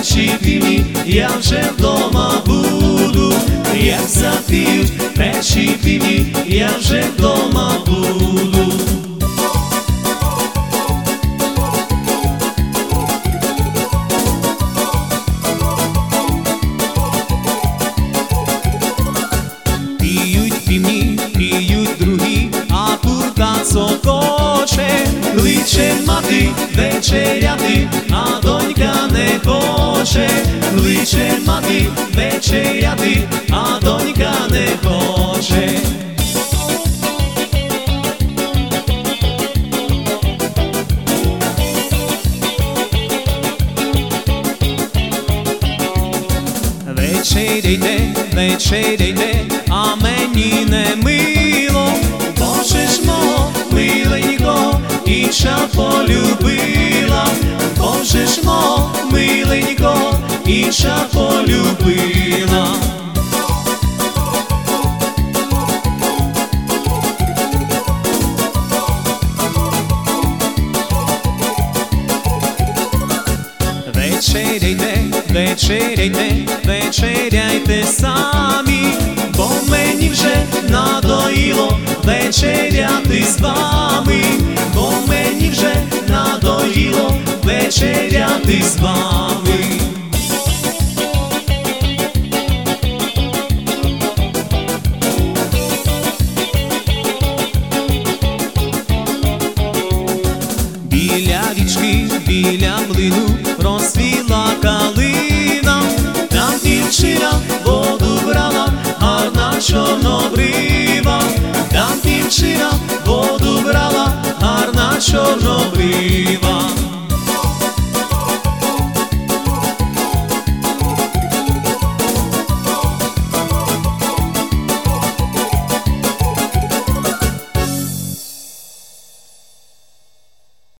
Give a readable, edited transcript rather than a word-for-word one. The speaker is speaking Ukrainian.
перші півні, я вже вдома буду, як запіють перші півні, я вже вдома буду. Піють півні, піють другі, а курка цокоче, кличе мати вечеряти, а донька не хоче, кличе мати вечеряти, а донька не хоче. Вечеряйте, вечеряйте, а мені не мило, Боже ж мого миленько, інша полюбила, Боже ж мого миленько, інша полюбила. Вечеряйте, вечеряйте, вечеряйте самі, бо мені вже надоїло вечеряти з вами, бо мені вже надоїло вечеряти з вами. Біля річки, біля млину розцвіла калина, там дівчина